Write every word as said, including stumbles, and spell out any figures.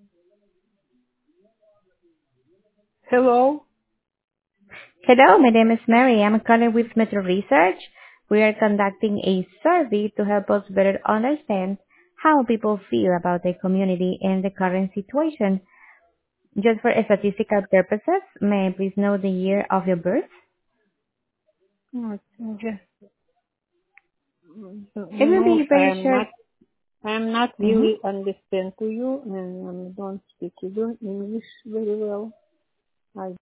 Hello? Hello, my name is Mary. I'm calling with Metro Research. We are conducting a survey to help us better understand how people feel about the community and the current situation. Just for statistical purposes, may I please know the year of your birth? Mm, Just, It you will know, be very I'm short. not, I'm not Mhm. really understand to you and I don't speak you English very well. I